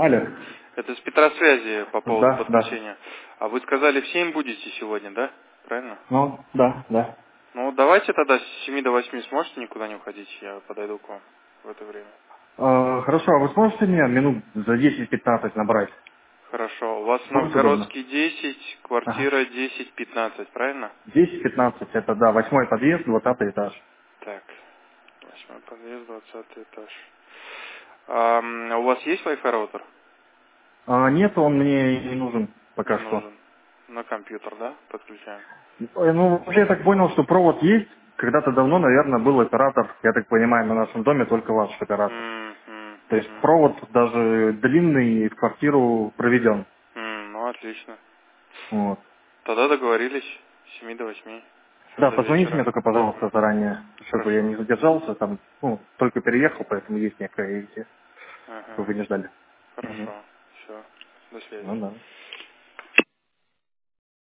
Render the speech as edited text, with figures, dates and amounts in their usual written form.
Алло. Это с Петросвязи по поводу Да, да. подключения. А вы сказали, в 7 будете сегодня, да? Правильно? Ну, да, да. Ну, давайте тогда с 7 до 8 сможете никуда не уходить, я подойду к вам в это время. Хорошо, а вы сможете меня минут за 10-15 набрать? Хорошо. У вас Будет удобно? Новгородский 10, Ага. квартира 10-15, правильно? 10-15, это да, 8-й подъезд, 20-й этаж. Так, 8 подъезд, 20 этаж. А у вас есть Wi-Fi роутер? Нет, он мне не нужен Не пока что. нужен. На компьютер, да? Подключаем. Ну, вообще я так понял, что провод есть. Когда-то давно, наверное, был оператор, я так понимаю, на нашем доме только ваш оператор. То есть Мгм. провод даже длинный в квартиру проведен. Ну, отлично. Вот. Тогда договорились с 7 до 8. Все Да, до позвоните мне вечера. только, пожалуйста, заранее, чтобы я Хорошо. не задержался, там, только переехал, поэтому есть некая идея, Ага. чтобы вы не ждали. Мгм. Хорошо. Все. До связи. Ну да.